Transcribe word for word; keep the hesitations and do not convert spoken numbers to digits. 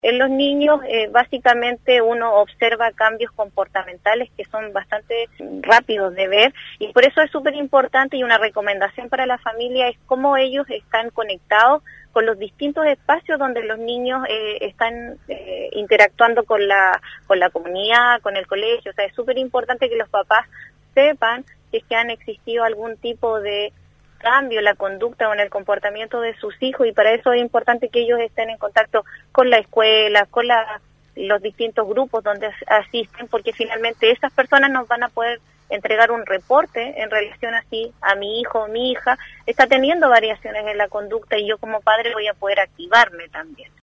En los niños, eh, básicamente uno observa cambios comportamentales que son bastante rápidos de ver, y por eso es súper importante, y una recomendación para la familia es cómo ellos están conectados con los distintos espacios donde los niños eh, están eh, interactuando con la con la comunidad, con el colegio. O sea, es súper importante que los papás sepan si es que han existido algún tipo de cambio en la conducta o en el comportamiento de sus hijos, y para eso es importante que ellos estén en contacto con la escuela, con la, los distintos grupos donde asisten, porque finalmente esas personas nos van a poder entregar un reporte en relación así a mi hijo o mi hija está teniendo variaciones en la conducta, y yo como padre voy a poder activarme también.